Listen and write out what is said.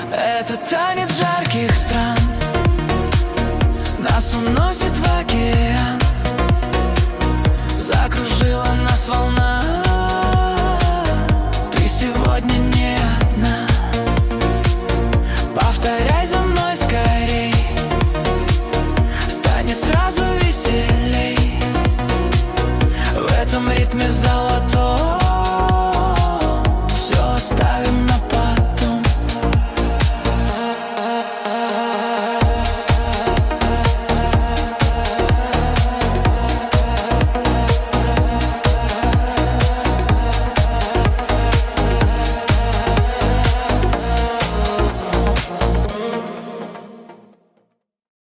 Это танец жарких стран, нас уносит в океан, закружила нас волна. Ты сегодня не одна, повторяй за мной скорей, станет сразу веселей в этом ритме золотой.